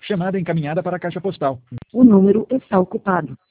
Chamada encaminhada para a caixa postal. O número está ocupado.